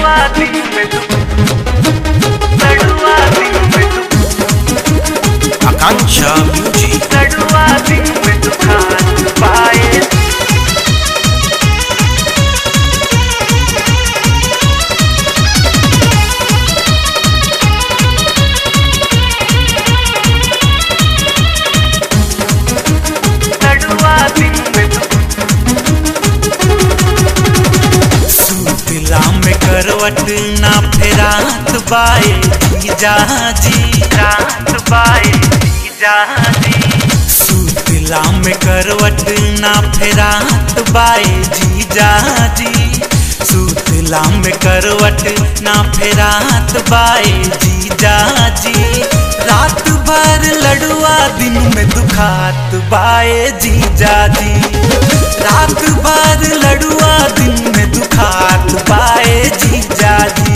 आकांक्षा music करवट ना फेरात बाए जीजाजी रात बाए जीजाजी सुतला में करवट ना फेरात बाए जीजाजी सुतला में करवट ना फेरात बाए जीजाजी रात भर लड़ुआ दिन में दुखात बाए जीजाजी रात भर लड़ुआ दिन में दुखात बाए जीजाजी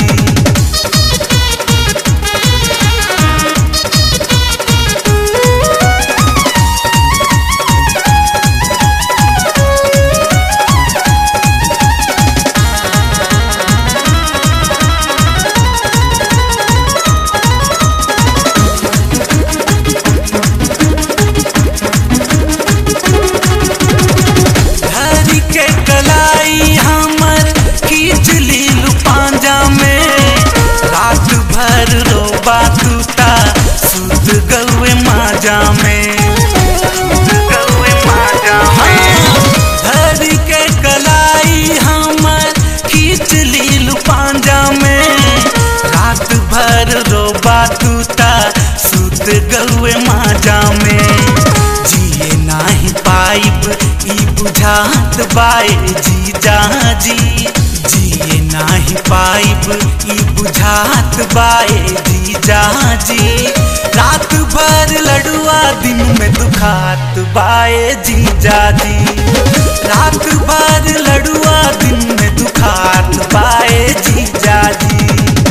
धरी के कलाई हमर खींच लीलू पांजा में रात भर रोबा तूता सुत गौए माजा में जिए नाही पाइब ई बुझात बाए जीजाजी जिए नाही पाइब ई बुझात बाए जीजाजी रात भर लड़ुआ दिन में दुखात बाए जीजाजी रात भर लड़ुआ दिन में दुखात बाए जीजाजी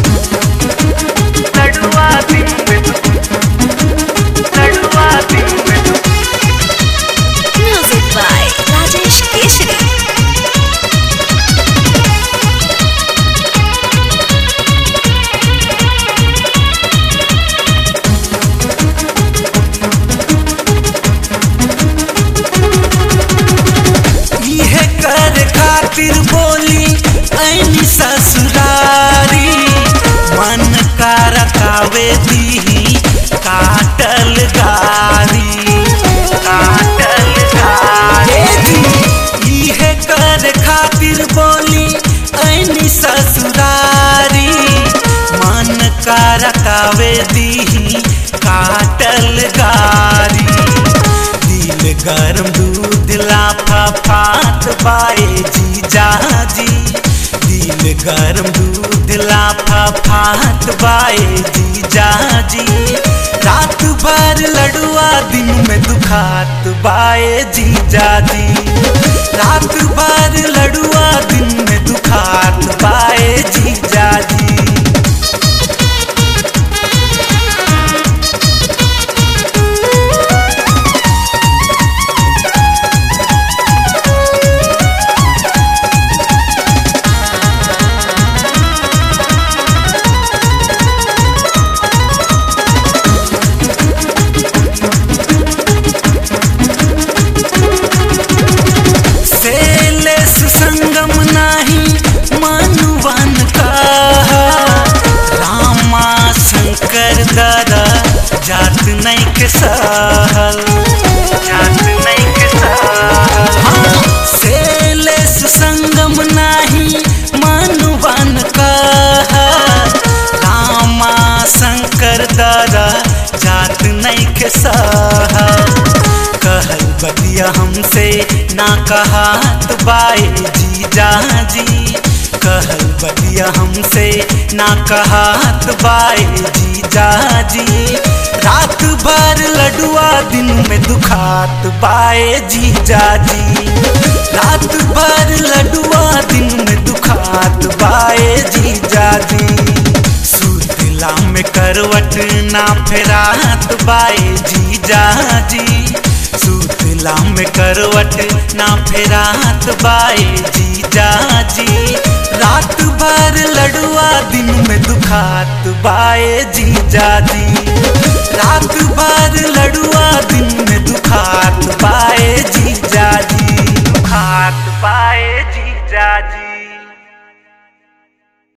लड़ुआ दिन में लड़ुआ दिन में म्यूजिक बाय राजेश केशरी। खातिर बोली ऐनी ससुरारी मन का रकावे दी काटल गारी काटल गारी इहे कर खातिर बोली ऐनी ससुरारी मन का रकावे दी काटल गारी दिल गरम दूध लाफा फात बाए जीजाजी दिल गरम दूध लाफा फात बाए जीजाजी रात भर लड़ुआ दिन में दुखात बाए जीजाजी रात भर लड़ुआ दिन में दुखात बाए जीजाजी संगम नाही मनुवन का रामा शंकर दादा जात नहीं के सहल जात नहीं के सहल सेलेस संगम नाही मनुवन का रामा शंकर दादा जात नहीं के सहल कहल बतिया हमसे ना कहात बाए जीजाजी कहल बतिया हमसे ना कहात बाए जीजाजी रात भर लड़ुआ दिन में दुखात बाए जीजाजी रात भर लड़ुआ दिन में दुखात बाए जीजाजी सुतला में करवट ना फेरात बाए जीजाजी सुतला में करवट ना फेरात बाए जीजाजी रात भर लड़ुआ दिन में दुखात बाए जीजा जी। रात भर लड़ुआ दिन में दुखात बाए जीजा जी। दुखात बाए जीजा जी।